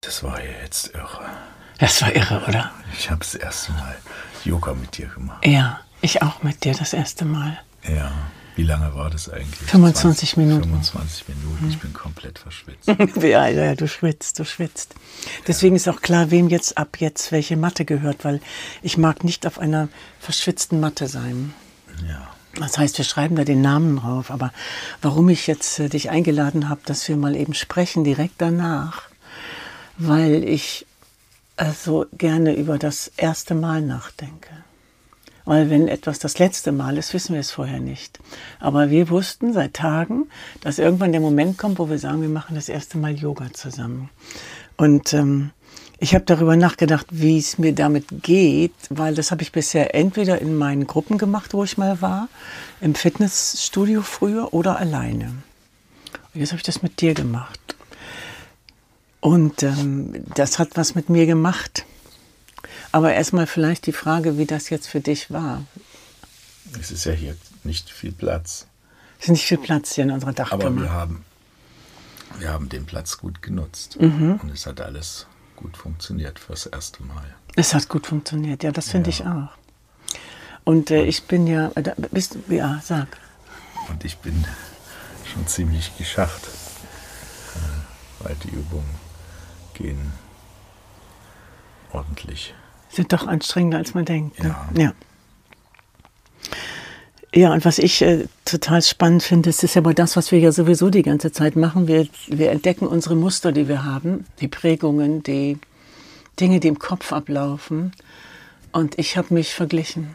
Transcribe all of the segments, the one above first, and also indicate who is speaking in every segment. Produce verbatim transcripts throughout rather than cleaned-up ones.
Speaker 1: Das war ja jetzt irre.
Speaker 2: Das war irre, oder?
Speaker 1: Ich habe das erste Mal Yoga mit dir gemacht.
Speaker 2: Ja, ich auch mit dir das erste Mal.
Speaker 1: Ja. Wie lange war das eigentlich?
Speaker 2: fünfundzwanzig
Speaker 1: zwanzig,
Speaker 2: Minuten.
Speaker 1: fünfundzwanzig Minuten. Hm. Ich bin komplett verschwitzt.
Speaker 2: ja, ja, du schwitzt, du schwitzt. Deswegen ja. ist auch klar, wem jetzt ab jetzt welche Matte gehört, weil ich mag nicht auf einer verschwitzten Matte sein.
Speaker 1: Ja.
Speaker 2: Das heißt, wir schreiben da den Namen drauf. Aber warum ich jetzt äh, dich eingeladen habe, dass wir mal eben sprechen, direkt danach, weil ich äh, so gerne über das erste Mal nachdenke. Weil wenn etwas das letzte Mal ist, wissen wir es vorher nicht. Aber wir wussten seit Tagen, dass irgendwann der Moment kommt, wo wir sagen, wir machen das erste Mal Yoga zusammen. Und ähm, ich habe darüber nachgedacht, wie es mir damit geht, weil das habe ich bisher entweder in meinen Gruppen gemacht, wo ich mal war, im Fitnessstudio früher oder alleine. Und jetzt habe ich das mit dir gemacht. Und ähm, das hat was mit mir gemacht. Aber erstmal vielleicht die Frage, wie das jetzt für dich war.
Speaker 1: Es ist ja hier nicht viel Platz.
Speaker 2: Es ist nicht viel Platz hier in unserer Dachkammer.
Speaker 1: Aber wir haben, wir haben den Platz gut genutzt. Mhm. Und es hat alles gut funktioniert fürs erste Mal.
Speaker 2: Es hat gut funktioniert, ja, das finde ja. ich auch. Und äh, ich bin ja, äh, bist du, ja, sag.
Speaker 1: Und ich bin schon ziemlich geschafft, äh, weil die Übungen gehen ordentlich.
Speaker 2: Sind doch anstrengender, als man denkt. Ne?
Speaker 1: Ja.
Speaker 2: ja. Ja, und was ich äh, total spannend finde, ist, ist ja aber das, was wir ja sowieso die ganze Zeit machen. Wir, wir entdecken unsere Muster, die wir haben, die Prägungen, die Dinge, die im Kopf ablaufen. Und ich habe mich verglichen.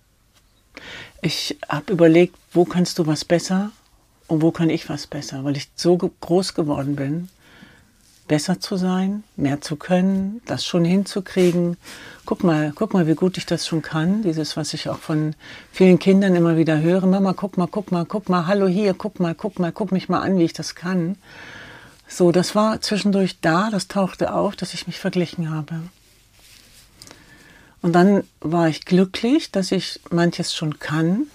Speaker 2: Ich habe überlegt, wo kannst du was besser und wo kann ich was besser, weil ich so ge- groß geworden bin, besser zu sein, mehr zu können, das schon hinzukriegen. Guck mal, guck mal, wie gut ich das schon kann. Dieses, was ich auch von vielen Kindern immer wieder höre. Mama, guck mal, guck mal, guck mal, hallo hier, guck mal, guck mal, guck mich mal an, wie ich das kann. So, das war zwischendurch da, das tauchte auf, dass ich mich verglichen habe. Und dann war ich glücklich, dass ich manches schon kann.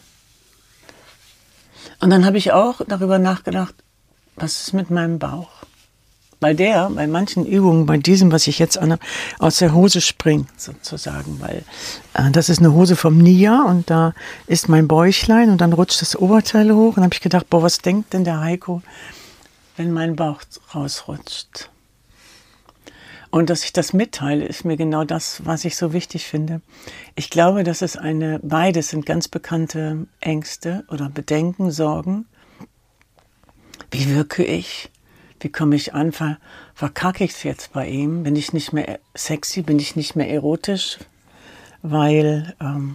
Speaker 2: Und dann habe ich auch darüber nachgedacht, was ist mit meinem Bauch? Bei der, bei manchen Übungen, bei diesem, was ich jetzt an, aus der Hose springe, sozusagen, weil äh, das ist eine Hose vom Nia und da ist mein Bäuchlein und dann rutscht das Oberteil hoch und dann habe ich gedacht, boah, was denkt denn der Heiko, wenn mein Bauch rausrutscht? Und dass ich das mitteile, ist mir genau das, was ich so wichtig finde. Ich glaube, dass es eine, beides sind ganz bekannte Ängste oder Bedenken, Sorgen. Wie wirke ich? Wie komme ich an? Ver, verkacke ich es jetzt bei ihm? Bin ich nicht mehr sexy? Bin ich nicht mehr erotisch? Weil, ähm,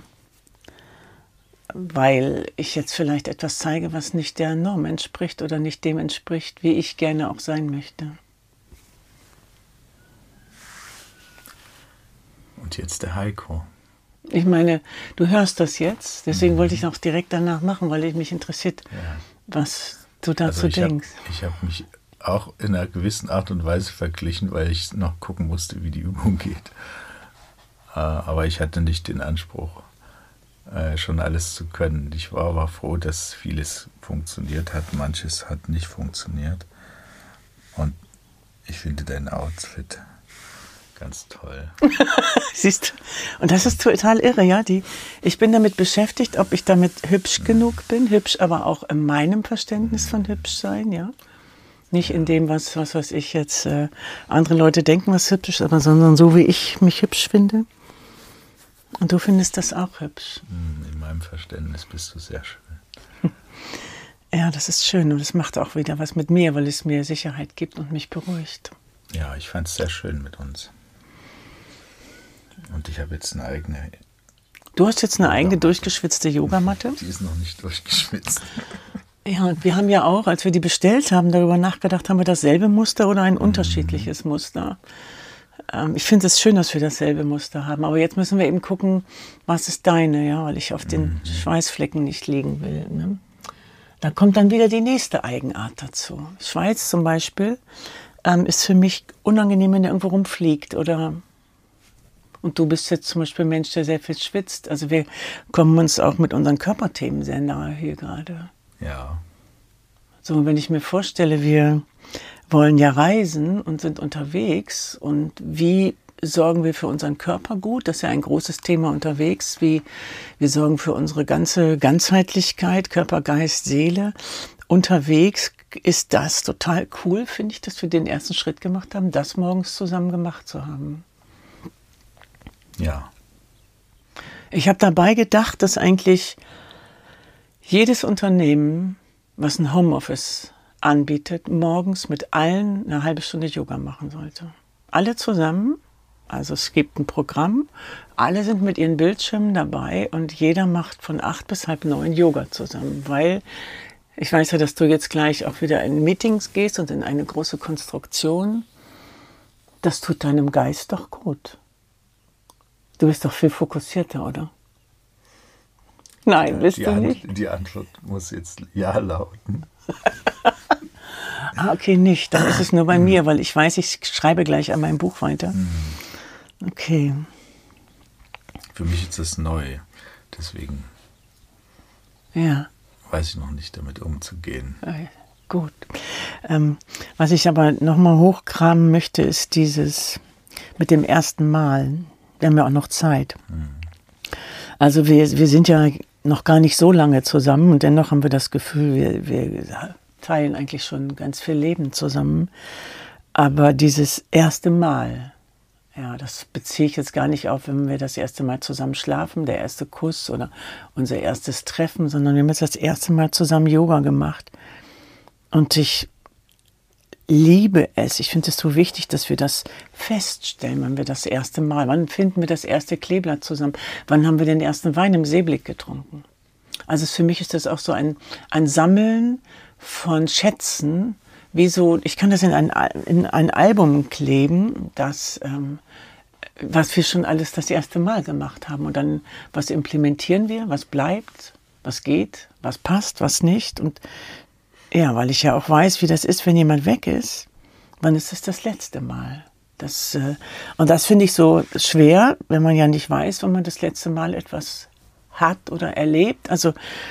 Speaker 2: weil ich jetzt vielleicht etwas zeige, was nicht der Norm entspricht oder nicht dem entspricht, wie ich gerne auch sein möchte.
Speaker 1: Und jetzt der Heiko.
Speaker 2: Ich meine, du hörst das jetzt, deswegen mhm. wollte ich es auch direkt danach machen, weil mich interessiert, ja. was du dazu
Speaker 1: also ich
Speaker 2: denkst.
Speaker 1: Hab, ich habe mich auch in einer gewissen Art und Weise verglichen, weil ich noch gucken musste, wie die Übung geht. Aber ich hatte nicht den Anspruch, schon alles zu können. Ich war aber froh, dass vieles funktioniert hat, manches hat nicht funktioniert. Und ich finde dein Outfit ganz toll.
Speaker 2: Siehst du? Und das ist total irre, ja. Die, ich bin damit beschäftigt, ob ich damit hübsch mhm. genug bin. Hübsch, aber auch in meinem Verständnis mhm. von hübsch sein, ja. Nicht in dem, was, was weiß ich jetzt, äh, andere Leute denken, was hübsch ist, aber sondern so, wie ich mich hübsch finde. Und du findest das auch hübsch.
Speaker 1: In meinem Verständnis bist du sehr schön.
Speaker 2: Ja, das ist schön und es macht auch wieder was mit mir, weil es mir Sicherheit gibt und mich beruhigt.
Speaker 1: Ja, ich fand es sehr schön mit uns. Und ich habe jetzt eine eigene...
Speaker 2: Du hast jetzt eine eigene durchgeschwitzte Yogamatte?
Speaker 1: Die ist noch nicht durchgeschwitzt.
Speaker 2: Ja, und wir haben ja auch, als wir die bestellt haben, darüber nachgedacht, haben wir dasselbe Muster oder ein mhm. unterschiedliches Muster. Ähm, ich finde es schön, dass wir dasselbe Muster haben, aber jetzt müssen wir eben gucken, was ist deine, ja, weil ich auf den mhm. Schweißflecken nicht liegen will. Ne? Da kommt dann wieder die nächste Eigenart dazu. Schweiß zum Beispiel ähm, ist für mich unangenehm, wenn der irgendwo rumfliegt oder... Und du bist jetzt zum Beispiel ein Mensch, der sehr viel schwitzt. Also wir kommen uns auch mit unseren Körperthemen sehr nahe hier gerade.
Speaker 1: Ja.
Speaker 2: So, wenn ich mir vorstelle, wir wollen ja reisen und sind unterwegs. Und wie sorgen wir für unseren Körper gut? Das ist ja ein großes Thema unterwegs. Wie wir sorgen für unsere ganze Ganzheitlichkeit, Körper, Geist, Seele. Unterwegs ist das total cool, finde ich, dass wir den ersten Schritt gemacht haben, das morgens zusammen gemacht zu haben.
Speaker 1: Ja.
Speaker 2: Ich habe dabei gedacht, dass eigentlich jedes Unternehmen, was ein Homeoffice anbietet, morgens mit allen eine halbe Stunde Yoga machen sollte. Alle zusammen, also es gibt ein Programm, alle sind mit ihren Bildschirmen dabei und jeder macht von acht bis halb neun Yoga zusammen, weil ich weiß ja, dass du jetzt gleich auch wieder in Meetings gehst und in eine große Konstruktion. Das tut deinem Geist doch gut. Du bist doch viel fokussierter, oder? Nein, ja, bist du
Speaker 1: An-
Speaker 2: nicht?
Speaker 1: Die Antwort muss jetzt ja lauten.
Speaker 2: Ah, okay, nicht. Dann ist es nur bei mir, weil ich weiß, ich schreibe gleich an meinem Buch weiter. Okay.
Speaker 1: Für mich ist das neu. Deswegen
Speaker 2: Ja.
Speaker 1: weiß ich noch nicht, damit umzugehen.
Speaker 2: Okay, gut. Ähm, was ich aber nochmal hochkramen möchte, ist dieses mit dem ersten Mal. Wir haben ja auch noch Zeit.
Speaker 1: Hm.
Speaker 2: Also wir, wir sind ja noch gar nicht so lange zusammen und dennoch haben wir das Gefühl, wir, wir teilen eigentlich schon ganz viel Leben zusammen. Aber dieses erste Mal, ja, das beziehe ich jetzt gar nicht auf, wenn wir das erste Mal zusammen schlafen, der erste Kuss oder unser erstes Treffen, sondern wir haben jetzt das erste Mal zusammen Yoga gemacht. Und ich liebe es. Ich finde es so wichtig, dass wir das feststellen, wenn wir das erste Mal, wann finden wir das erste Kleeblatt zusammen, wann haben wir den ersten Wein im Seeblick getrunken. Also für mich ist das auch so ein, ein Sammeln von Schätzen, wie so, ich kann das in ein, in ein Album kleben, das, ähm, was wir schon alles das erste Mal gemacht haben. Und dann, was implementieren wir, was bleibt, was geht, was passt, was nicht. Und ja, weil ich ja auch weiß, wie das ist, wenn jemand weg ist. Wann ist es das letzte Mal? Das, äh, und das finde ich so schwer, wenn man ja nicht weiß, wann man das letzte Mal etwas hat oder erlebt. Also,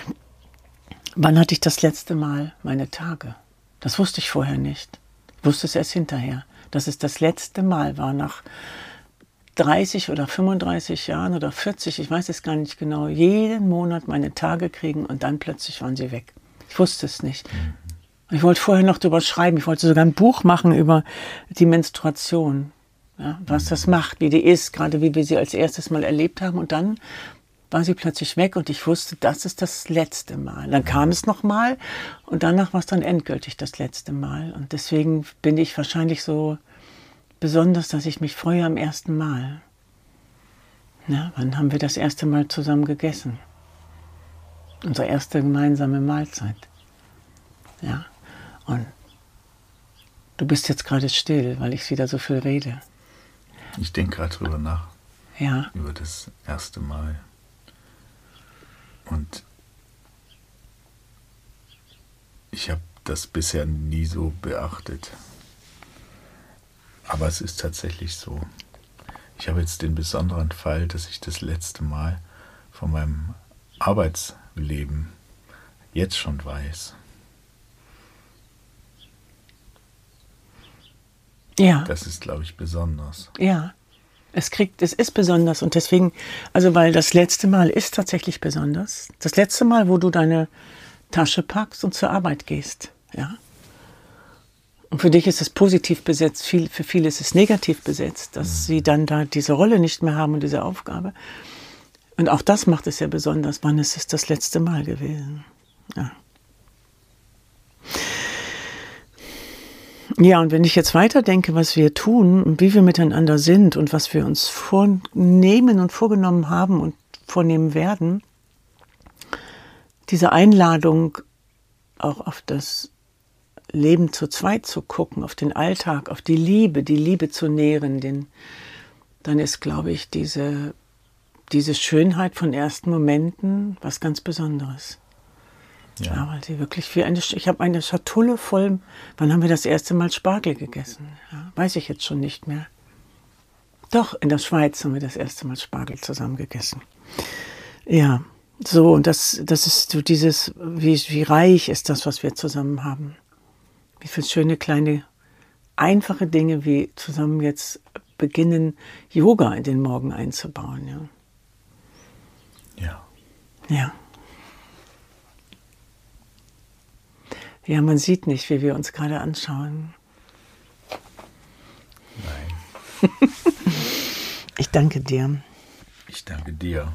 Speaker 2: wann hatte ich das letzte Mal meine Tage? Das wusste ich vorher nicht. Ich wusste es erst hinterher, dass es das letzte Mal war, nach dreißig oder fünfunddreißig Jahren oder vierzig, ich weiß es gar nicht genau, jeden Monat meine Tage kriegen und dann plötzlich waren sie weg. Ich wusste es nicht. Ich wollte vorher noch drüber schreiben. Ich wollte sogar ein Buch machen über die Menstruation. Ja, was das macht, wie die ist, gerade wie wir sie als erstes Mal erlebt haben. Und dann war sie plötzlich weg und ich wusste, das ist das letzte Mal. Dann kam es nochmal und danach war es dann endgültig das letzte Mal. Und deswegen bin ich wahrscheinlich so besonders, dass ich mich freue am ersten Mal. Ja, wann haben wir das erste Mal zusammen gegessen? Unsere erste gemeinsame Mahlzeit. Ja, und du bist jetzt gerade still, weil ich wieder so viel rede.
Speaker 1: Ich denke gerade drüber nach.
Speaker 2: Ja.
Speaker 1: Über das erste Mal. Und ich habe das bisher nie so beachtet. Aber es ist tatsächlich so. Ich habe jetzt den besonderen Fall, dass ich das letzte Mal von meinem Arbeitsleben jetzt schon weiß.
Speaker 2: Ja.
Speaker 1: Das ist, glaube ich, besonders.
Speaker 2: Ja. Es kriegt, es ist besonders und deswegen, also weil das letzte Mal ist tatsächlich besonders. Das letzte Mal, wo du deine Tasche packst und zur Arbeit gehst, ja. Und für dich ist es positiv besetzt, viel, für viele ist es negativ besetzt, dass mhm. sie dann da diese Rolle nicht mehr haben und diese Aufgabe. Und auch das macht es ja besonders. Wann ist es das letzte Mal gewesen? Ja. Ja, und wenn ich jetzt weiterdenke, was wir tun und wie wir miteinander sind und was wir uns vornehmen und vorgenommen haben und vornehmen werden, diese Einladung auch auf das Leben zu zweit zu gucken, auf den Alltag, auf die Liebe, die Liebe zu nähren, den, dann ist, glaube ich, diese, diese Schönheit von ersten Momenten was ganz Besonderes. Ja, ja, weil sie wirklich wie eine, ich habe eine Schatulle voll, wann haben wir das erste Mal Spargel gegessen? Ja, weiß ich jetzt schon nicht mehr. Doch, in der Schweiz haben wir das erste Mal Spargel zusammen gegessen. Ja, so, und das, das ist so dieses, wie, wie reich ist das, was wir zusammen haben. Wie viele schöne kleine einfache Dinge wie zusammen jetzt beginnen, Yoga in den Morgen einzubauen. Ja.
Speaker 1: Ja.
Speaker 2: Ja. Ja, man sieht nicht, wie wir uns gerade anschauen.
Speaker 1: Nein.
Speaker 2: Ich danke dir.
Speaker 1: Ich danke dir.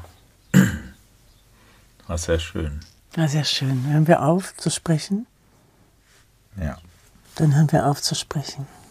Speaker 1: War sehr schön.
Speaker 2: War sehr schön. Hören wir auf zu sprechen?
Speaker 1: Ja.
Speaker 2: Dann hören wir auf zu sprechen.